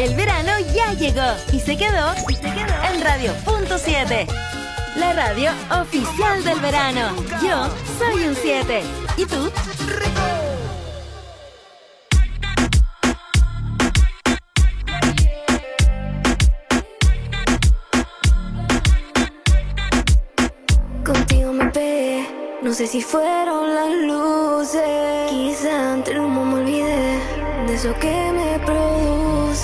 El verano ya llegó y se quedó en Radio.7. La radio oficial del verano. Yo soy un 7. ¿Y tú? Contigo me pegué, no sé si fueron las luces. Quizá entre el humo me olvidé de eso que me provocó.